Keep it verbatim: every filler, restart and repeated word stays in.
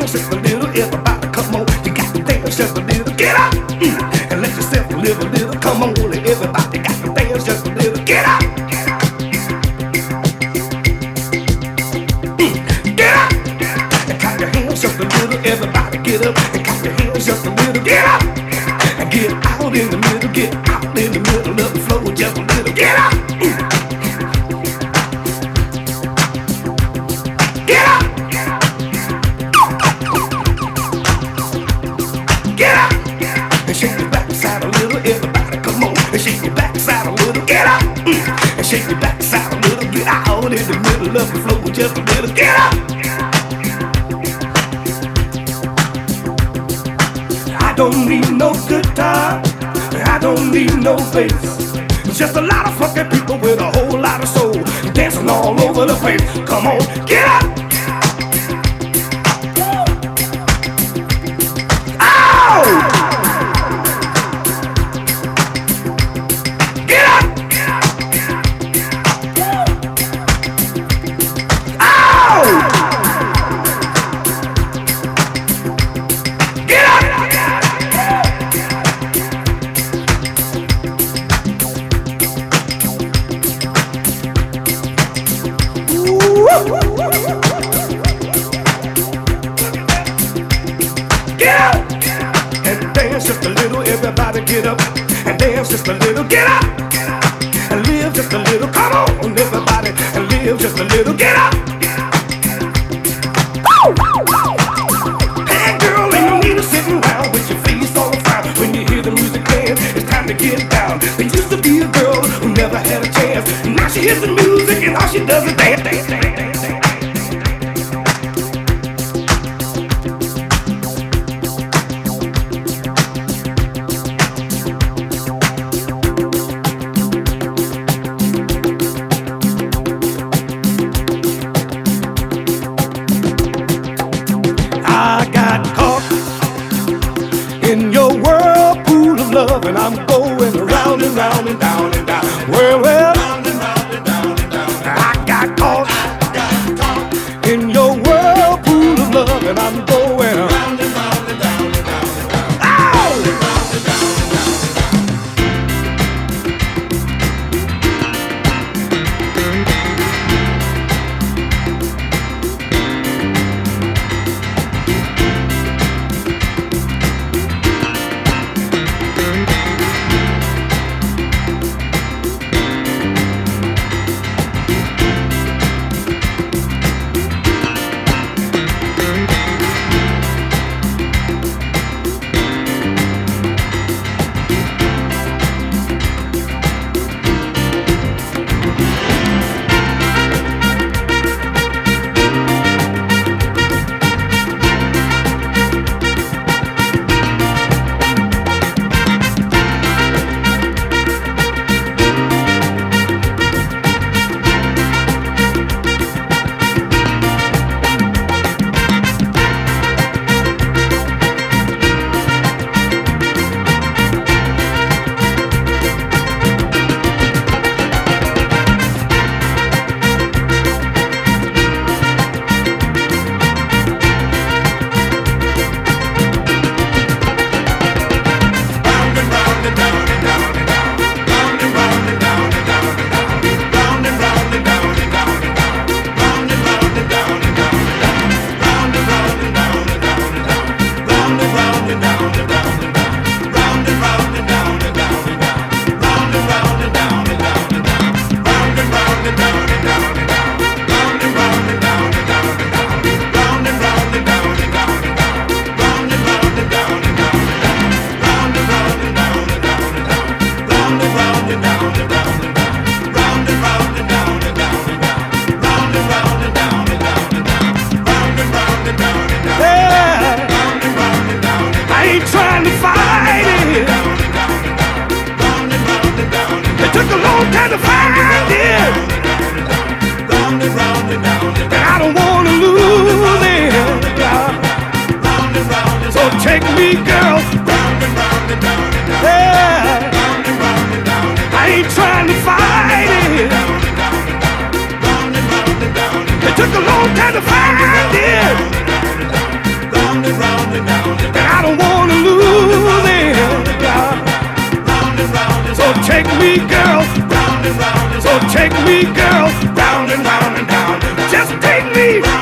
dance just a little. Everybody, come on, you got to dance just a little. Get up mm, and let yourself live a little. Come on, everybody, got to dance just a little. Get up. Just a little, everybody get up and clap your hands just a little. Get up and get out in the middle, get out in the middle of the floor just a little. Get up, get up, get up and shake your backside a little. Everybody, come on and shake your backside a little. Get up and shake your backside a little. Get out in the middle of the floor just a little. Get up. I don't need no guitar, I don't need no bass. Just a lot of fucking people with a whole lot of soul dancing all over the place. Come on, get up! Ow! Get up! Ow! Get up! Get up and dance just a little. Everybody get up and dance just a little. Get up and live just a little. Come on, everybody, and live just a little. Get up. Hey girl, ain't no need to sitting around with your face all frown. When you hear the music dance, it's time to get down. There used to be a girl who never had a chance. Now she hears the music and all she does is dance, dance, dance, dance. I got caught in your whirlpool of love, and I'm going around and round and down and down. Well, well, round and round and down and down. I got caught in your whirlpool of love, and I'm going around and round and down and down and down. Ow! Round and down and down take me, girl. Round and round and down and down. Yeah. Round and round and down and down. I ain't trying to fight it. Round and round and down. Round and round and down and down. It took a long time to find it. Round and round and down. and I don't want to lose it. So take me, girl, so take me, girl, round and round and round. Just take me.